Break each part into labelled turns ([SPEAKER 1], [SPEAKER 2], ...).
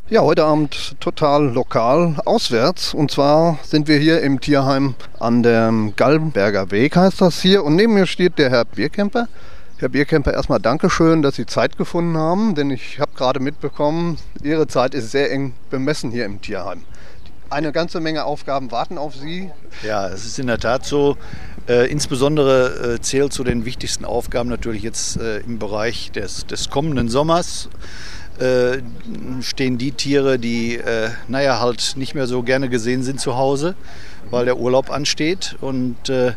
[SPEAKER 1] Ja, heute Abend total lokal auswärts. Und zwar sind wir hier im Tierheim an dem Gallenberger Weg, heißt das hier. Und neben mir steht der Herr Bierkemper. Herr Bierkemper, erstmal Dankeschön, dass Sie Zeit gefunden haben, denn ich habe gerade mitbekommen, Ihre Zeit ist sehr eng bemessen hier im Tierheim. Eine ganze Menge Aufgaben warten auf Sie.
[SPEAKER 2] Ja, es ist in der Tat so. Insbesondere zählt zu den wichtigsten Aufgaben natürlich jetzt im Bereich des kommenden Sommers. Stehen die Tiere, die halt nicht mehr so gerne gesehen sind zu Hause, weil der Urlaub ansteht. Und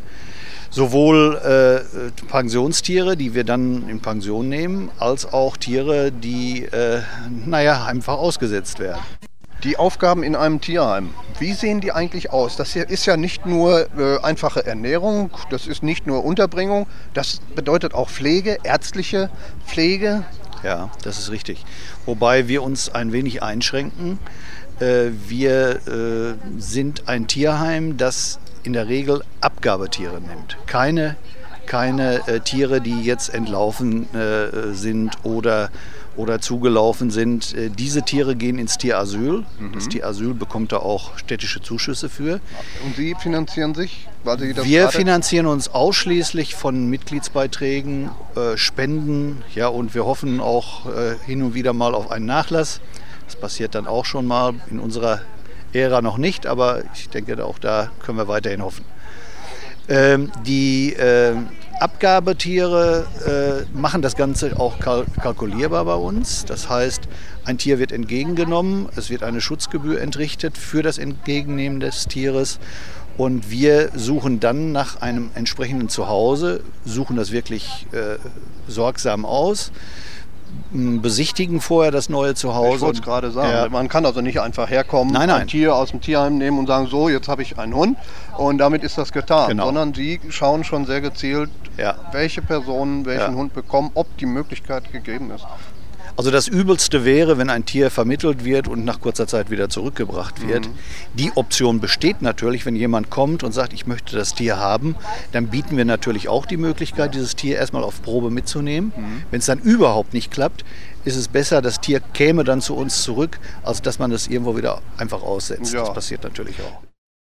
[SPEAKER 2] sowohl Pensionstiere, die wir dann in Pension nehmen, als auch Tiere, die einfach ausgesetzt werden.
[SPEAKER 1] Die Aufgaben in einem Tierheim, wie sehen die eigentlich aus? Das hier ist ja nicht nur einfache Ernährung, das ist nicht nur Unterbringung, das bedeutet auch Pflege, ärztliche Pflege.
[SPEAKER 2] Ja, das ist richtig. Wobei wir uns ein wenig einschränken. Wir sind ein Tierheim, das in der Regel Abgabetiere nimmt. Keine Tiere, die jetzt entlaufen sind oder zugelaufen sind. Diese Tiere gehen ins Tierasyl. Das Tierasyl bekommt da auch städtische Zuschüsse für.
[SPEAKER 1] Und Sie finanzieren sich?
[SPEAKER 2] Wir finanzieren uns ausschließlich von Mitgliedsbeiträgen, Spenden, ja, und wir hoffen auch hin und wieder mal auf einen Nachlass. Das passiert dann auch schon mal, in unserer Ära noch nicht, aber ich denke, auch da können wir weiterhin hoffen. Die Abgabetiere machen das Ganze auch kalkulierbar bei uns. Das heißt, ein Tier wird entgegengenommen, es wird eine Schutzgebühr entrichtet für das Entgegennehmen des Tieres. Und wir suchen dann nach einem entsprechenden Zuhause, suchen das wirklich sorgsam aus, besichtigen vorher das neue Zuhause.
[SPEAKER 1] Ich wollte es gerade sagen, ja. Man kann also nicht einfach herkommen, ein Tier aus dem Tierheim nehmen und sagen, so, jetzt habe ich einen Hund und damit ist das getan. Genau. Sondern Sie schauen schon sehr gezielt, welche Personen welchen Hund bekommen, ob die Möglichkeit gegeben ist.
[SPEAKER 2] Also das Übelste wäre, wenn ein Tier vermittelt wird und nach kurzer Zeit wieder zurückgebracht wird. Die Option besteht natürlich, wenn jemand kommt und sagt, ich möchte das Tier haben, dann bieten wir natürlich auch die Möglichkeit, dieses Tier erstmal auf Probe mitzunehmen. Wenn es dann überhaupt nicht klappt, ist es besser, das Tier käme dann zu uns zurück, als dass man das irgendwo wieder einfach aussetzt. Ja. Das passiert natürlich auch.